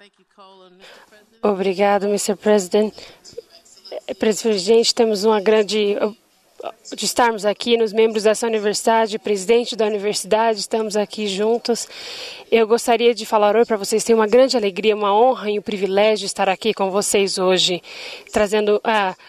Obrigado, Mr. President. Presidente, temos uma grande de estarmos aqui, nos membros dessa universidade, presidente da universidade, estamos aqui juntos. Eu gostaria de falar hoje para vocês, tenho uma grande alegria, uma honra e o privilégio de estar aqui com vocês hoje, trazendo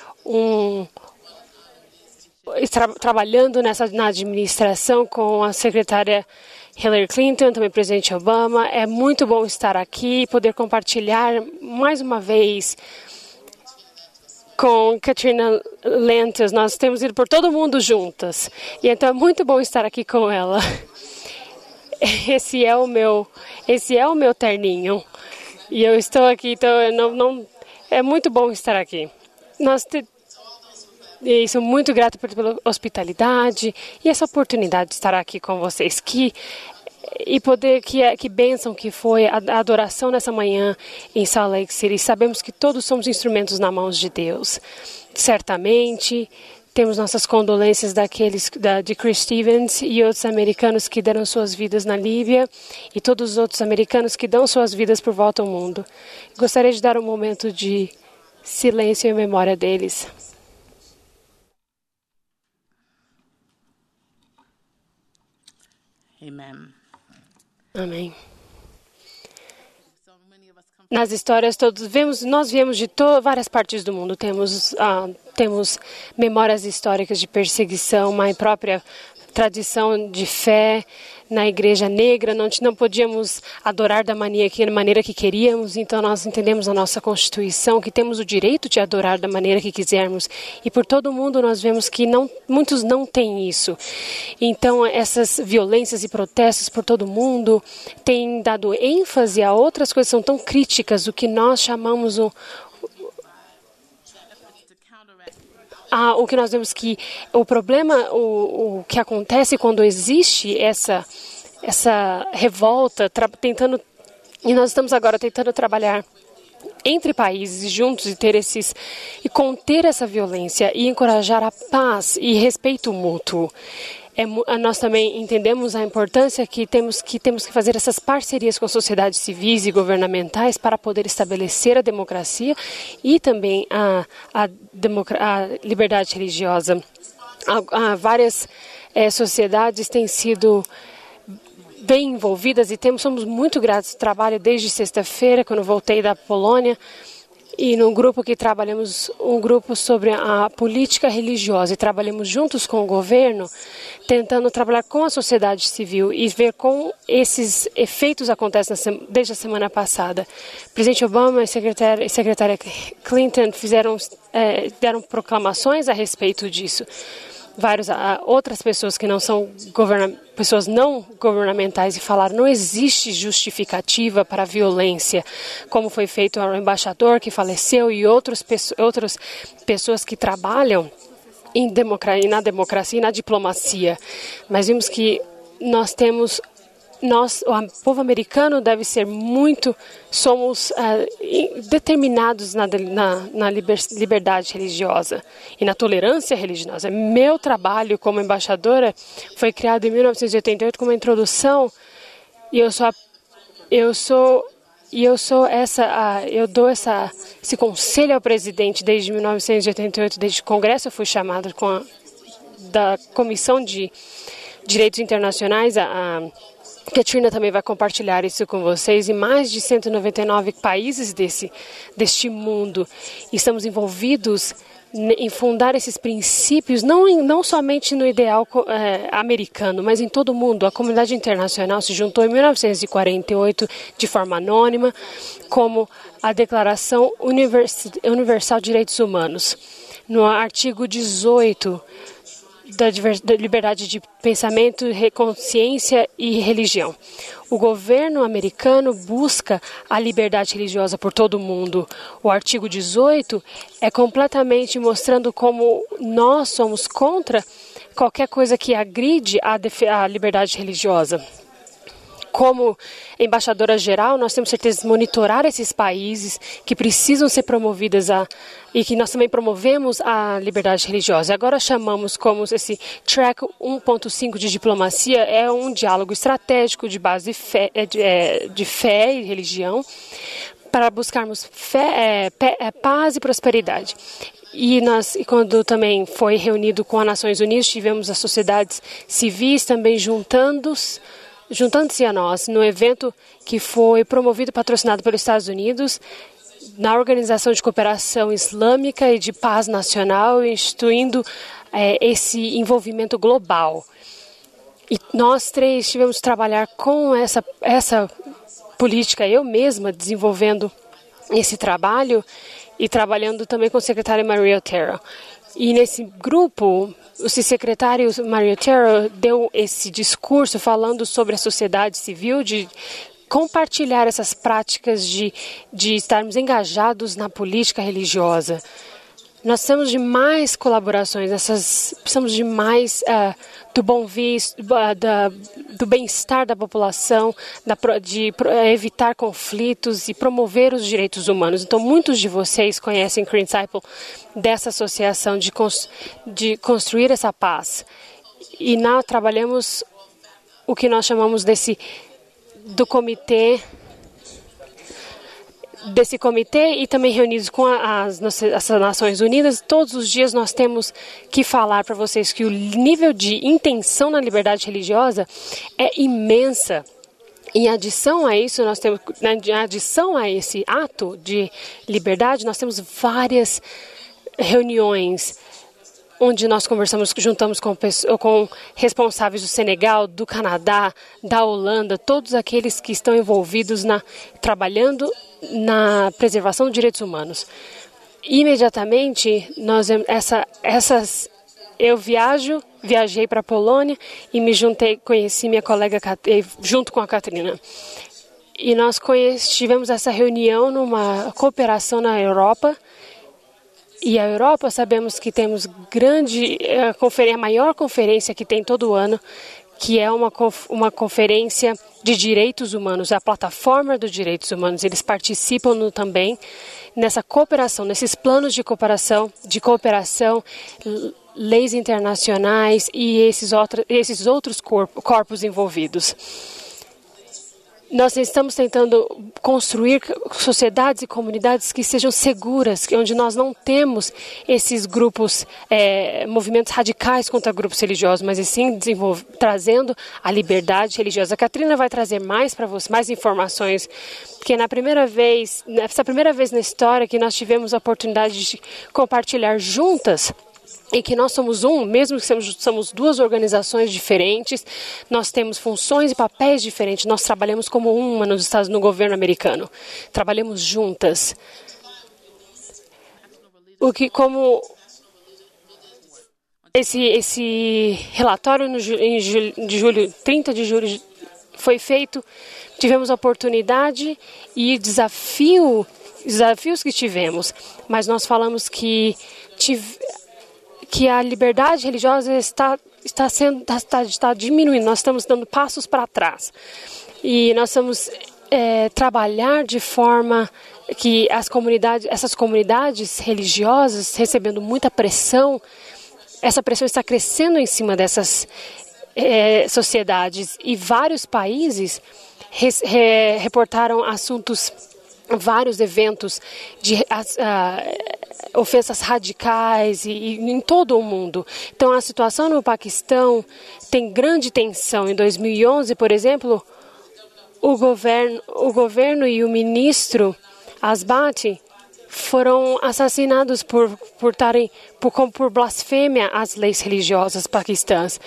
trabalhando na administração com a secretária Hillary Clinton, também o presidente Obama. É muito bom estar aqui e poder compartilhar mais uma vez com Katrina Lentos. Nós temos ido por todo mundo juntas. E então é muito bom estar aqui com ela. Esse é o meu terninho. E eu estou aqui, então é muito bom estar aqui. E sou muito grata pela hospitalidade e essa oportunidade de estar aqui com vocês. Que bênção que foi a adoração nessa manhã em Salt Lake City. Sabemos que todos somos instrumentos nas mãos de Deus. Certamente, temos nossas condolências de Chris Stevens e outros americanos que deram suas vidas na Líbia e todos os outros americanos que dão suas vidas por volta ao mundo. Gostaria de dar um momento de silêncio em memória deles. Amen. Amém. Nas histórias nós viemos de várias partes do mundo. Temos memórias históricas de perseguição, uma própria tradição de fé na igreja negra. Não podíamos adorar da maneira que queríamos, então nós entendemos na nossa Constituição que temos o direito de adorar da maneira que quisermos. E por todo o mundo nós vemos que muitos não têm isso. Então essas violências e protestos por todo o mundo têm dado ênfase a outras coisas que são tão críticas, o que nós chamamos o que nós vemos que o problema, o que acontece quando existe essa revolta, e nós estamos agora tentando trabalhar entre países juntos e conter essa violência e encorajar a paz e respeito mútuo. Nós também entendemos a importância que temos que fazer essas parcerias com sociedades civis e governamentais para poder estabelecer a democracia e também a liberdade religiosa. Várias sociedades têm sido bem envolvidas e somos muito gratos ao trabalho desde sexta-feira, quando voltei da Polônia. E no grupo que trabalhamos, um grupo sobre a política religiosa, e trabalhamos juntos com o governo, tentando trabalhar com a sociedade civil e ver como esses efeitos acontecem desde a semana passada. O presidente Obama e a secretária Clinton deram proclamações a respeito disso. Outras pessoas que não são pessoas não governamentais e falaram não existe justificativa para a violência, como foi feito ao embaixador que faleceu e outras pessoas que trabalham na democracia e na diplomacia. Mas vimos que o povo americano deve ser somos determinados na liberdade religiosa e na tolerância religiosa. Meu trabalho como embaixadora foi criado em 1988 como introdução e eu dou esse conselho ao presidente desde 1988, desde o Congresso eu fui chamada da Comissão de Direitos Internacionais. Katrina também vai compartilhar isso com vocês. Em mais de 199 países deste mundo, estamos envolvidos em fundar esses princípios, não somente no ideal americano, mas em todo o mundo. A comunidade internacional se juntou em 1948 de forma anônima, como a Declaração Universal de Direitos Humanos. No artigo 18 da liberdade de pensamento, consciência e religião. O governo americano busca a liberdade religiosa por todo o mundo. O artigo 18 é completamente mostrando como nós somos contra qualquer coisa que agride a liberdade religiosa. como embaixadora geral, nós temos certeza de monitorar esses países que precisam ser promovidas e que nós também promovemos a liberdade religiosa. Agora chamamos como esse track 1.5 de diplomacia, é um diálogo estratégico de base de fé e religião para buscarmos paz e prosperidade. E quando também foi reunido com as Nações Unidas, tivemos as sociedades civis também juntando-se a nós no evento que foi promovido e patrocinado pelos Estados Unidos na Organização de Cooperação Islâmica e de Paz Nacional, instituindo esse envolvimento global. E nós três tivemos que trabalhar com essa política, eu mesma desenvolvendo esse trabalho e trabalhando também com o secretário Maria Otero. E nesse grupo, o secretário Maria Otero deu esse discurso falando sobre a sociedade civil, de compartilhar essas práticas de estarmos engajados na política religiosa. Nós precisamos de mais colaborações, precisamos de mais do bom visto, do bem-estar da população, de evitar conflitos e promover os direitos humanos. Então, muitos de vocês conhecem Crane Disciple dessa associação de construir essa paz. E nós trabalhamos o que nós chamamos desse comitê e também reunidos com as Nações Unidas. Todos os dias nós temos que falar para vocês que o nível de intenção na liberdade religiosa é imensa. Em adição a isso, em adição a esse ato de liberdade, nós temos várias reuniões onde nós juntamos com responsáveis do Senegal, do Canadá, da Holanda, todos aqueles que estão envolvidos trabalhando na preservação dos direitos humanos. Imediatamente, eu viajei para a Polônia e conheci minha colega junto com a Katrina. E nós tivemos essa reunião numa cooperação na Europa. E a Europa, sabemos que temos a maior conferência que tem todo ano, que é uma conferência de direitos humanos, a plataforma dos direitos humanos. Eles participam também nessa cooperação, nesses planos de cooperação, leis internacionais e esses outros corpos envolvidos. Nós estamos tentando construir sociedades e comunidades que sejam seguras, onde nós não temos esses grupos, movimentos radicais contra grupos religiosos, mas sim trazendo a liberdade religiosa. A Katrina vai trazer mais para você, mais informações, porque essa primeira vez na história que nós tivemos a oportunidade de compartilhar juntas, e que nós somos mesmo que somos duas organizações diferentes, nós temos funções e papéis diferentes, nós trabalhamos como uma no governo americano. Trabalhamos juntas. Como esse relatório de 30 de julho foi feito, tivemos a oportunidade e desafios que tivemos, mas nós falamos que a liberdade religiosa está diminuindo, nós estamos dando passos para trás. E nós vamos trabalhar de forma que essas comunidades religiosas, recebendo muita pressão, essa pressão está crescendo em cima dessas sociedades. E vários países reportaram vários eventos de ofensas radicais e em todo o mundo. Então, a situação no Paquistão tem grande tensão. Em 2011, por exemplo, o governo e o ministro Asbati foram assassinados por blasfêmia às leis religiosas paquistãs.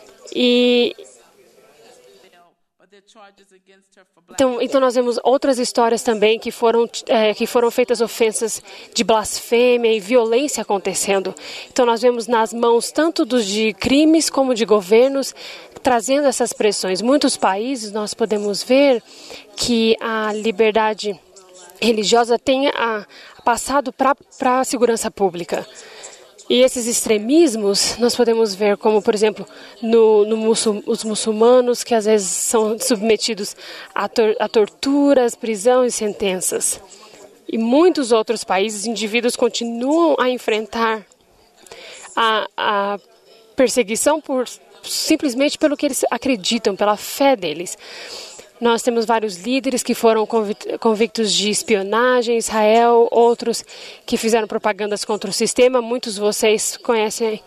Então nós vemos outras histórias também que foram feitas ofensas de blasfêmia e violência acontecendo. Então nós vemos nas mãos tanto de crimes como de governos trazendo essas pressões. Muitos países nós podemos ver que a liberdade religiosa tem passado para a segurança pública. E esses extremismos nós podemos ver como, por exemplo, os muçulmanos que às vezes são submetidos a torturas, prisão e sentenças. E muitos outros países, indivíduos continuam a enfrentar a perseguição simplesmente pelo que eles acreditam, pela fé deles. Nós temos vários líderes que foram convictos de espionagem em Israel, outros que fizeram propagandas contra o sistema. Muitos de vocês conhecem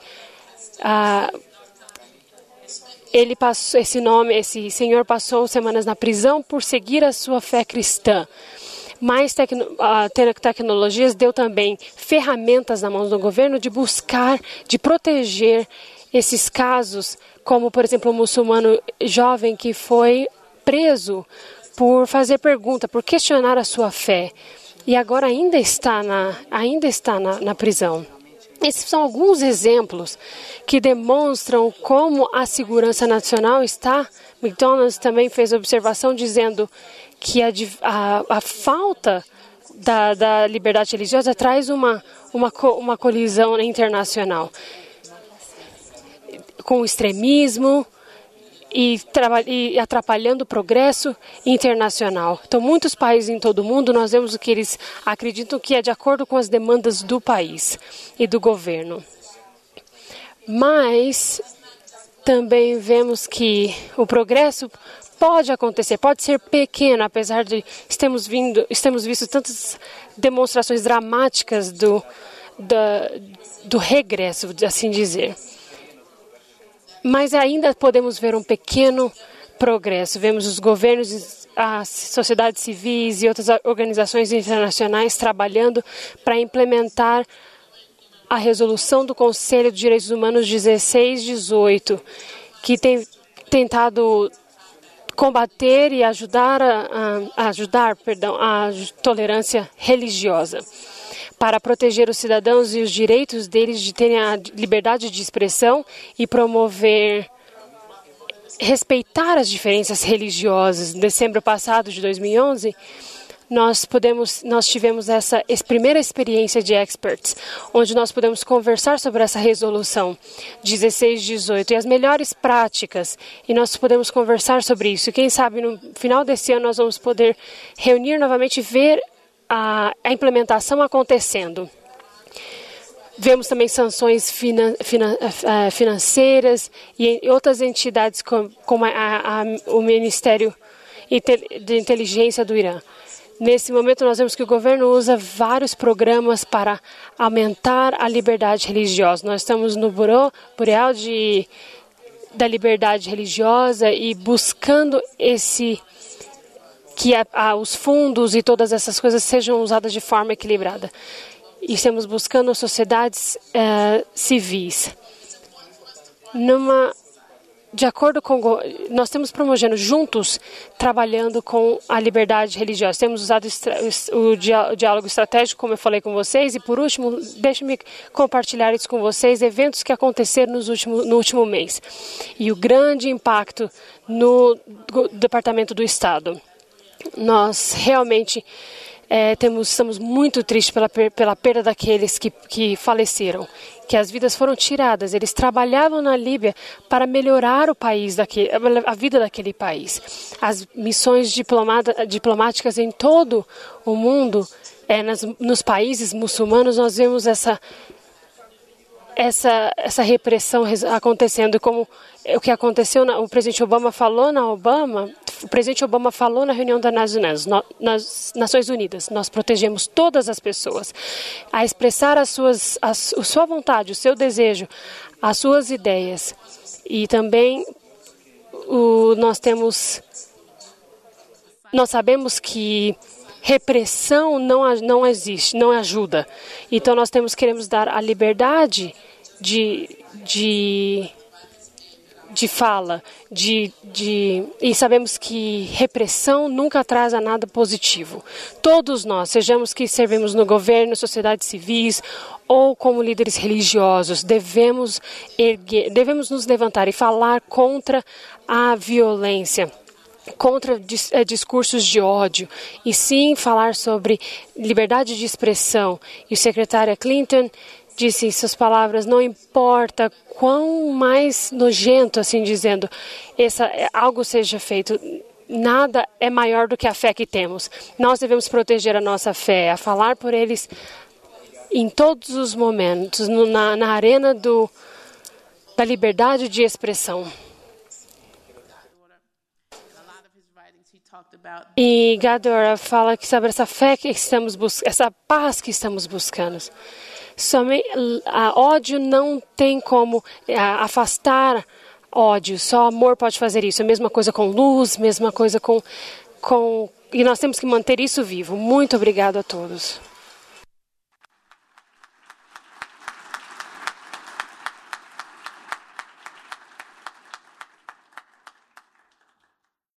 esse senhor passou semanas na prisão por seguir a sua fé cristã. Mais tecnologias deu também ferramentas na mão do governo de buscar, de proteger esses casos, como, por exemplo, um muçulmano jovem que foi preso por fazer pergunta, por questionar a sua fé. E agora ainda está na prisão. Esses são alguns exemplos que demonstram como a segurança nacional está. McDonald's também fez observação dizendo que a falta da liberdade religiosa traz uma colisão internacional com o extremismo e atrapalhando o progresso internacional. Então, muitos países em todo o mundo, nós vemos o que eles acreditam que é de acordo com as demandas do país e do governo. Mas também vemos que o progresso pode acontecer, pode ser pequeno, apesar de temos visto tantas demonstrações dramáticas do regresso, assim dizer. Mas ainda podemos ver um pequeno progresso. Vemos os governos, as sociedades civis e outras organizações internacionais trabalhando para implementar a resolução do Conselho de Direitos Humanos 1618, que tem tentado combater e ajudar a tolerância religiosa, para proteger os cidadãos e os direitos deles de terem a liberdade de expressão e respeitar as diferenças religiosas. Em dezembro passado de 2011, nós tivemos essa primeira experiência de experts, onde nós pudemos conversar sobre essa resolução 1618 e as melhores práticas, e nós podemos conversar sobre isso. E quem sabe no final desse ano nós vamos poder reunir novamente e ver a implementação acontecendo. Vemos também sanções financeiras e outras entidades como o Ministério de Inteligência do Irã. Nesse momento, nós vemos que o governo usa vários programas para aumentar a liberdade religiosa. Nós estamos no Bureau da Liberdade Religiosa e buscando que os fundos e todas essas coisas sejam usadas de forma equilibrada. E estamos buscando sociedades civis. De acordo com... Nós temos promovendo juntos, trabalhando com a liberdade religiosa. Temos usado o diálogo estratégico, como eu falei com vocês. E, por último, deixe-me compartilhar isso com vocês, eventos que aconteceram no último mês. E o grande impacto no Departamento do Estado. Nós realmente estamos muito tristes pela perda daqueles que faleceram, que as vidas foram tiradas. Eles trabalhavam na Líbia para melhorar a vida daquele país. As missões diplomáticas em todo o mundo, nos países muçulmanos, nós vemos essa repressão acontecendo, como o que aconteceu, o presidente Obama falou na reunião das Nações Unidas. Nós protegemos todas as pessoas a expressar a sua vontade, o seu desejo, as suas ideias. E também nós sabemos que repressão não existe, não ajuda. Então nós queremos dar a liberdade de fala, e sabemos que repressão nunca traz a nada positivo. Todos nós, sejamos que servimos no governo, sociedades civis ou como líderes religiosos, devemos nos levantar e falar contra a violência, contra discursos de ódio, e sim falar sobre liberdade de expressão. E a secretária Clinton disse em suas palavras, não importa quão mais nojento, assim dizendo, algo seja feito, nada é maior do que a fé que temos. Nós devemos proteger a nossa fé, a falar por eles em todos os momentos, na arena da liberdade de expressão. E Gadora fala que sobre essa fé que estamos buscando, essa paz que estamos buscando. Ódio não tem como afastar ódio, só amor pode fazer isso. A mesma coisa com luz, mesma coisa com... E nós temos que manter isso vivo. Muito obrigado a todos.